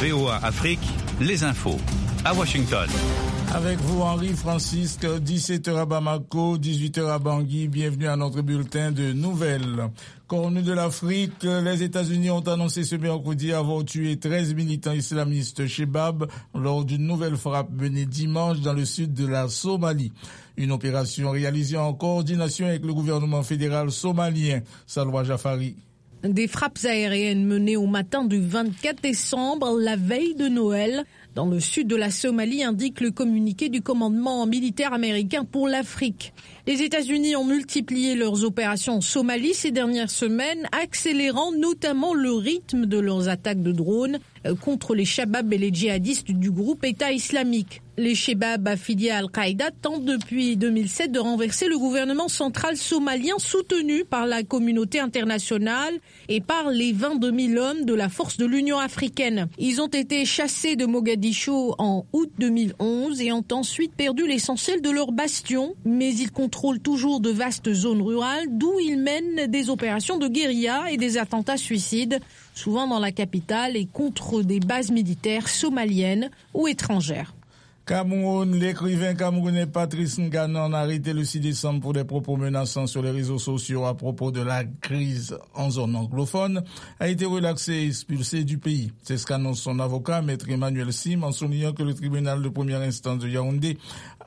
VOA Afrique, les infos. À Washington. Avec vous, Henri Francisque, 17h à Bamako, 18h à Bangui. Bienvenue à notre bulletin de nouvelles. Cornu de l'Afrique, les États-Unis ont annoncé ce mercredi avoir tué 13 militants islamistes Chebab lors d'une nouvelle frappe menée dimanche dans le sud de la Somalie. Une opération réalisée en coordination avec le gouvernement fédéral somalien. Salwa Jafari. Des frappes aériennes menées au matin du 24 décembre, la veille de Noël, dans le sud de la Somalie, indique le communiqué du commandement militaire américain pour l'Afrique. Les États-Unis ont multiplié leurs opérations en Somalie ces dernières semaines, accélérant notamment le rythme de leurs attaques de drones contre les Shabab et les djihadistes du groupe État islamique. Les Shabab affiliés à Al-Qaïda tentent depuis 2007 de renverser le gouvernement central somalien soutenu par la communauté internationale et par les 22 000 hommes de la force de l'Union africaine. Ils ont été chassés de Mogadiscio en août 2011 et ont ensuite perdu l'essentiel de leurs bastions, mais ils contrôlent toujours de vastes zones rurales d'où ils mènent des opérations de guérilla et des attentats suicides, souvent dans la capitale et contre des bases militaires somaliennes ou étrangères. Cameroun, l'écrivain camerounais Patrice Nganan, arrêté le 6 décembre pour des propos menaçants sur les réseaux sociaux à propos de la crise en zone anglophone, a été relaxé et expulsé du pays. C'est ce qu'annonce son avocat, maître Emmanuel Sim, en soulignant que le tribunal de première instance de Yaoundé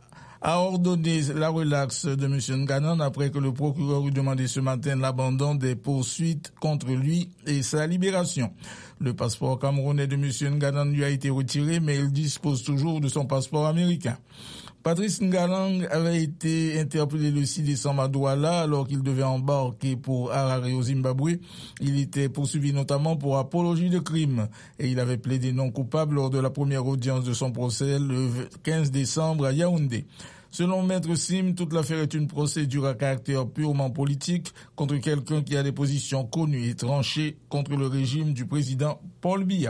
a ordonné la relaxe de M. Nganan après que le procureur eut demandé ce matin l'abandon des poursuites contre lui et sa libération. Le passeport camerounais de M. Nganan lui a été retiré, mais il dispose toujours de son passeport américain. Patrice Nganan avait été interpellé le 6 décembre à Douala alors qu'il devait embarquer pour Harare au Zimbabwe. Il était poursuivi notamment pour apologie de crime et il avait plaidé non coupable lors de la première audience de son procès le 15 décembre à Yaoundé. Selon Maître Sim, toute l'affaire est une procédure à caractère purement politique contre quelqu'un qui a des positions connues et tranchées contre le régime du président Paul Biya.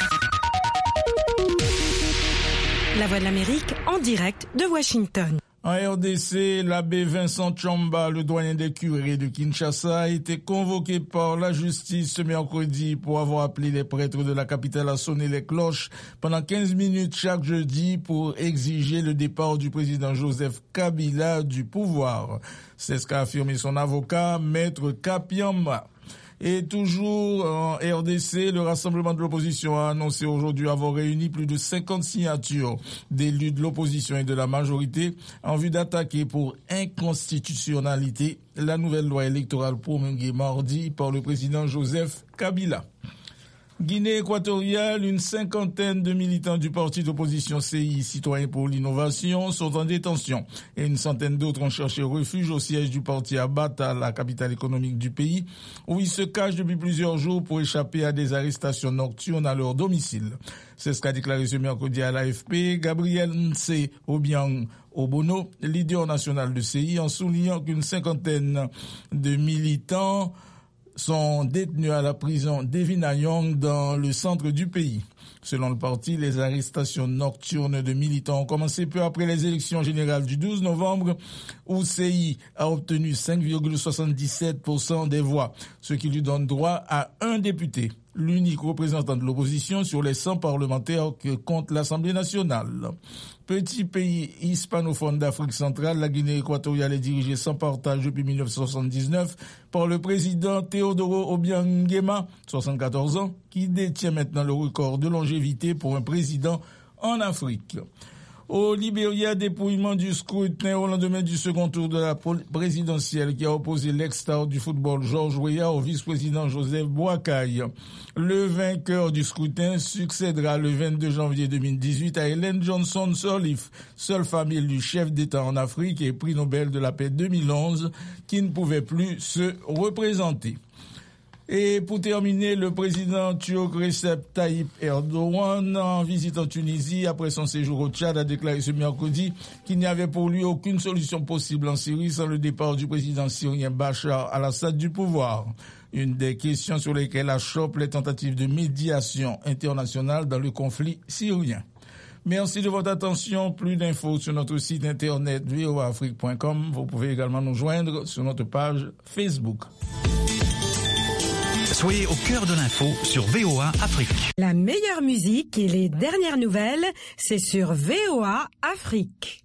La Voix de l'Amérique en direct de Washington. En RDC, l'abbé Vincent Tchamba, le doyen des curés de Kinshasa, a été convoqué par la justice ce mercredi pour avoir appelé les prêtres de la capitale à sonner les cloches pendant 15 minutes chaque jeudi pour exiger le départ du président Joseph Kabila du pouvoir. C'est ce qu'a affirmé son avocat, maître Kapiamba. Et toujours en RDC, le Rassemblement de l'opposition a annoncé aujourd'hui avoir réuni plus de 50 signatures d'élus de l'opposition et de la majorité en vue d'attaquer pour inconstitutionnalité la nouvelle loi électorale promulguée mardi par le président Joseph Kabila. Guinée équatoriale, une cinquantaine de militants du parti d'opposition CI, Citoyens pour l'innovation, sont en détention et une centaine d'autres ont cherché refuge au siège du parti à Bata, la capitale économique du pays, où ils se cachent depuis plusieurs jours pour échapper à des arrestations nocturnes à leur domicile. C'est ce qu'a déclaré ce mercredi à l'AFP Gabriel Nse Obiang Obono, leader national de CI, en soulignant qu'une cinquantaine de militants sont détenus à la prison d'Evinayong dans le centre du pays. Selon le parti, les arrestations nocturnes de militants ont commencé peu après les élections générales du 12 novembre où CI a obtenu 5,77% des voix, ce qui lui donne droit à un député, l'unique représentant de l'opposition sur les 100 parlementaires que compte l'Assemblée nationale. Petit pays hispanophone d'Afrique centrale, la Guinée équatoriale est dirigée sans partage depuis 1979 par le président Teodoro Obiang Nguema, 74 ans, qui détient maintenant le record de longévité pour un président en Afrique. Au Libéria, dépouillement du scrutin au lendemain du second tour de la présidentielle qui a opposé l'ex-star du football George Weah au vice-président Joseph Boakai. Le vainqueur du scrutin succédera le 22 janvier 2018 à Ellen Johnson Sirleaf, seule femme élue chef d'État en Afrique et prix Nobel de la paix 2011, qui ne pouvait plus se représenter. Et pour terminer, le président turc Recep Tayyip Erdogan, en visite en Tunisie après son séjour au Tchad, a déclaré ce mercredi qu'il n'y avait pour lui aucune solution possible en Syrie sans le départ du président syrien Bachar al-Assad du pouvoir. Une des questions sur lesquelles achoppent les tentatives de médiation internationale dans le conflit syrien. Merci de votre attention. Plus d'infos sur notre site internet voaafrique.com. Vous pouvez également nous joindre sur notre page Facebook. Soyez au cœur de l'info sur VOA Afrique. La meilleure musique et les dernières nouvelles, c'est sur VOA Afrique.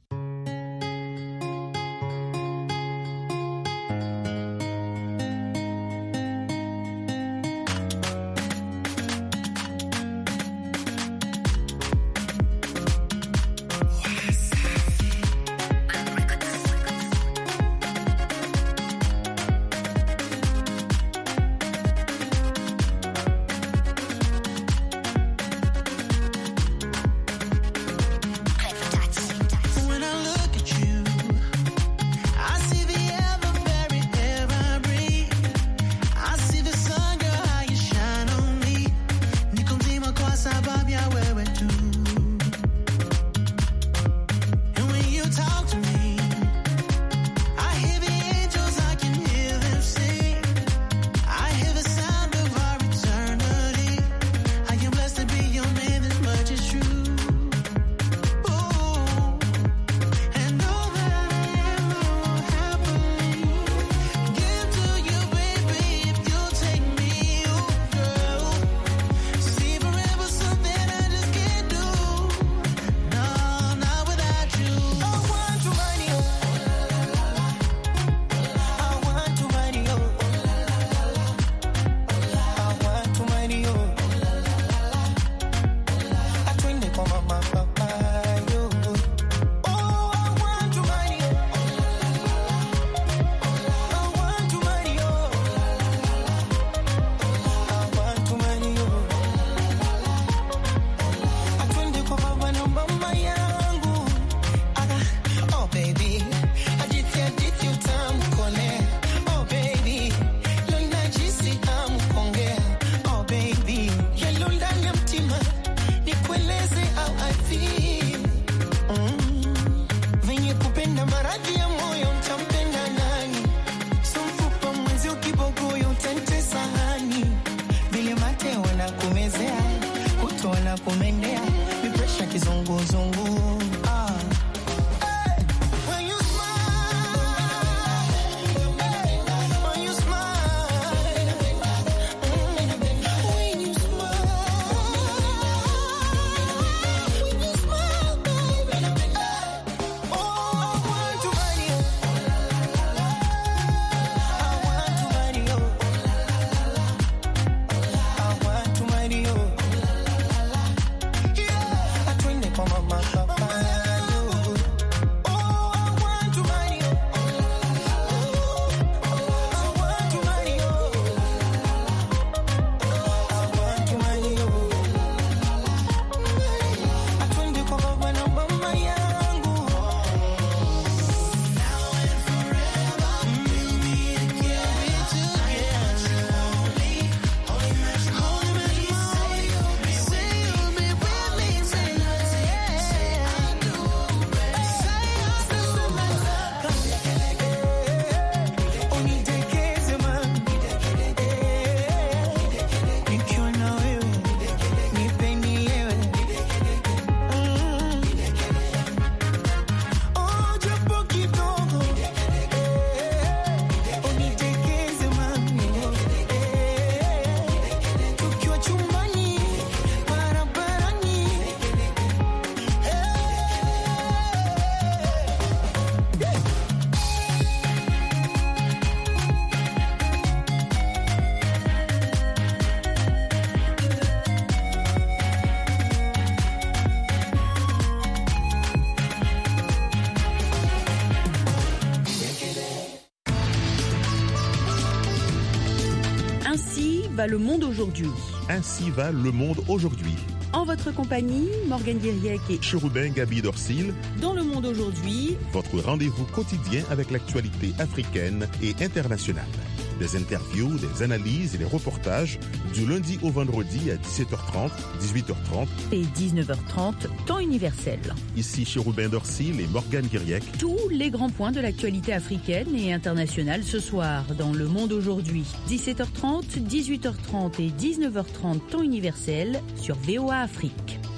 va le monde aujourd'hui. Ainsi va le monde aujourd'hui. En votre compagnie, Morgane Guiriec et Chérubin Gabi Dorsil. Dans le monde aujourd'hui, votre rendez-vous quotidien avec l'actualité africaine et internationale. Des interviews, des analyses et des reportages du lundi au vendredi à 17h30, 18h30 et 19h30, temps universel. Ici Chérubin Dorsil et Morgane Guiriec. Tous les grands points de l'actualité africaine et internationale ce soir dans le monde aujourd'hui. 17h30, 18h30 et 19h30, temps universel sur VOA Afrique.